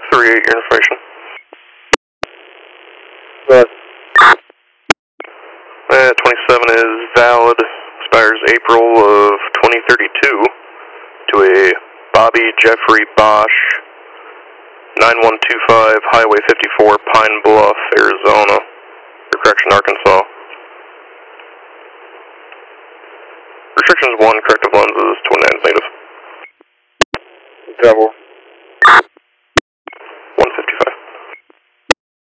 3-8, your information. But 27 is valid, expires April of 2032, to a Bobby Jeffrey Bosch, 9125 Highway 54, Pine Bluff, Arizona, or correction, Arkansas. Restrictions 1, corrective lenses, 29 negative. double.